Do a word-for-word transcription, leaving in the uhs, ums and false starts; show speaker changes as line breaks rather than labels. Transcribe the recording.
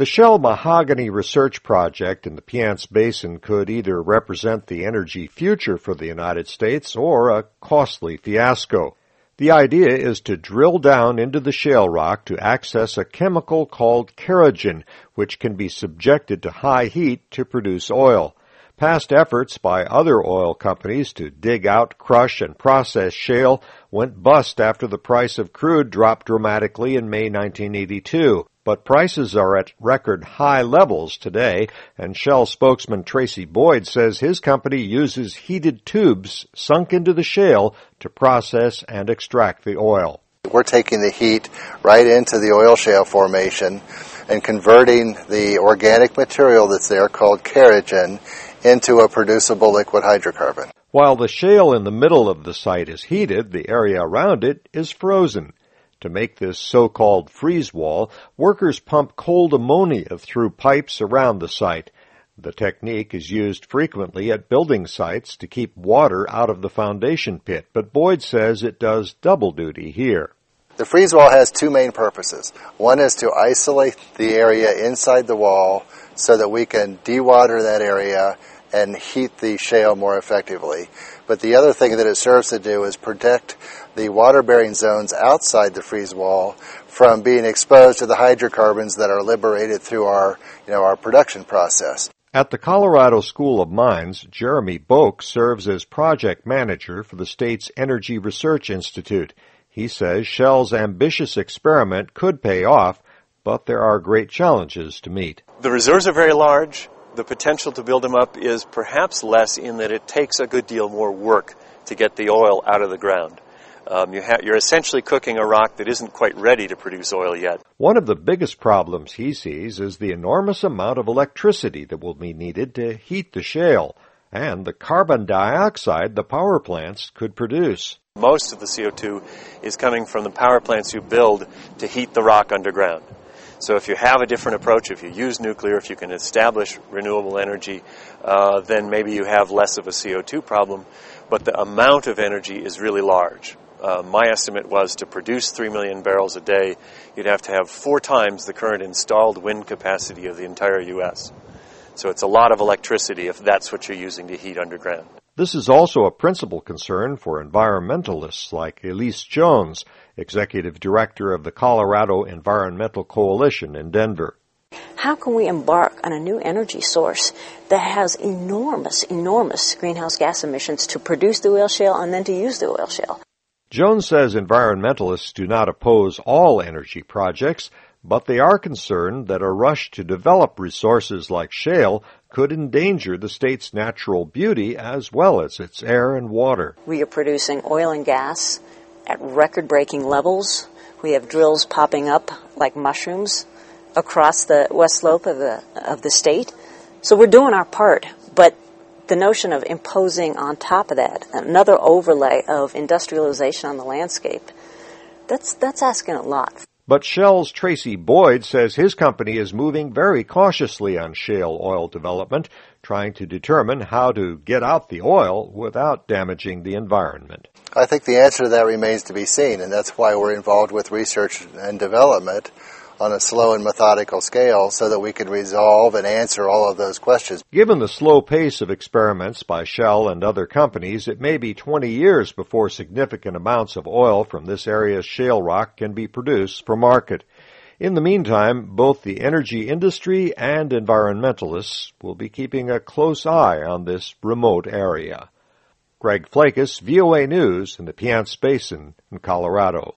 The Shell Mahogany Research Project in the Piceance Basin could either represent the energy future for the United States or a costly fiasco. The idea is to drill down into the shale rock to access a chemical called kerogen, which can be subjected to high heat to produce oil. Past efforts by other oil companies to dig out, crush, and process shale went bust after the price of crude dropped dramatically in May nineteen eighty-two. But prices are at record high levels today, and Shell spokesman Tracy Boyd says his company uses heated tubes sunk into the shale to process and extract the oil.
We're taking the heat right into the oil shale formation and converting the organic material that's there, called kerogen, into a producible liquid hydrocarbon.
While the shale in the middle of the site is heated, the area around it is frozen. To make this so-called freeze wall, workers pump cold ammonia through pipes around the site. The technique is used frequently at building sites to keep water out of the foundation pit, but Boyd says it does double duty here.
The freeze wall has two main purposes. One is to isolate the area inside the wall so that we can dewater that area and heat the shale more effectively. But the other thing that it serves to do is protect the water-bearing zones outside the freeze wall from being exposed to the hydrocarbons that are liberated through our, you know, our production process.
At the Colorado School of Mines, Jeremy Boak serves as project manager for the state's Energy Research Institute. He says Shell's ambitious experiment could pay off, but there are great challenges to meet.
The reserves are very large. The potential to build them up is perhaps less in that it takes a good deal more work to get the oil out of the ground. Um, you ha- you're essentially cooking a rock that isn't quite ready to produce oil yet.
One of the biggest problems he sees is the enormous amount of electricity that will be needed to heat the shale, and the carbon dioxide the power plants could produce.
Most of the C O two is coming from the power plants you build to heat the rock underground. So if you have a different approach, if you use nuclear, if you can establish renewable energy, uh, then maybe you have less of a C O two problem. But the amount of energy is really large. Uh, my estimate was to produce three million barrels a day, you'd have to have four times the current installed wind capacity of the entire U S. So it's a lot of electricity if that's what you're using to heat underground.
This is also a principal concern for environmentalists like Elise Jones, Executive Director of the Colorado Environmental Coalition in Denver.
How can we embark on a new energy source that has enormous, enormous greenhouse gas emissions to produce the oil shale and then to use the oil shale?
Jones says environmentalists do not oppose all energy projects, but they are concerned that a rush to develop resources like shale could endanger the state's natural beauty as well as its air and water.
We are producing oil and gas at record-breaking levels. We have drills popping up like mushrooms across the west slope of the of the state. So we're doing our part, but the notion of imposing on top of that another overlay of industrialization on the landscape, that's that's asking a lot.
But Shell's Tracy Boyd says his company is moving very cautiously on shale oil development, trying to determine how to get out the oil without damaging the environment.
I think the answer to that remains to be seen, and that's why we're involved with research and development on a slow and methodical scale so that we can resolve and answer all of those questions.
Given the slow pace of experiments by Shell and other companies, it may be twenty years before significant amounts of oil from this area's shale rock can be produced for market. In the meantime, both the energy industry and environmentalists will be keeping a close eye on this remote area. Greg Flakus, V O A News in the Piceance Basin in Colorado.